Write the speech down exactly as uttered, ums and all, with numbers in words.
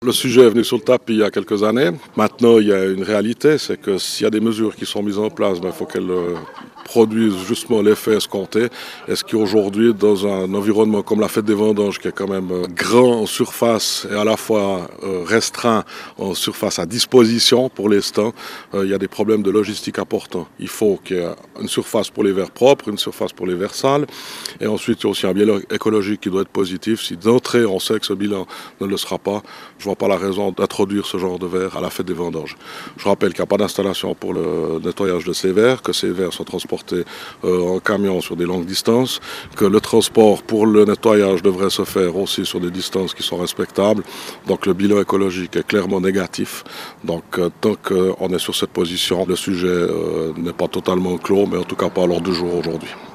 Le sujet est venu sur le tapis il y a quelques années. Maintenant, il y a une réalité, c'est que s'il y a des mesures qui sont mises en place, il faut qu'elles euh, produisent justement l'effet escompté. Est-ce qu'aujourd'hui, dans un environnement comme la fête des vendanges, qui est quand même euh, grand en surface et à la fois euh, restreint en surface à disposition pour l'instant, euh, il y a des problèmes de logistique importants. Il faut qu'il y ait une surface pour les verres propres, une surface pour les verres sales, et ensuite il y a aussi un bilan écologique qui doit être positif. Si d'entrée on sait que ce bilan ne le sera pas, je vois pas la raison d'introduire ce genre de verre à la fête des vendanges. Je rappelle qu'il n'y a pas d'installation pour le nettoyage de ces verres, que ces verres sont transportés euh, en camion sur des longues distances, que le transport pour le nettoyage devrait se faire aussi sur des distances qui sont respectables. Donc le bilan écologique est clairement négatif. Donc euh, tant qu'on est sur cette position, le sujet euh, n'est pas totalement clos, mais en tout cas pas à l'ordre du jour aujourd'hui.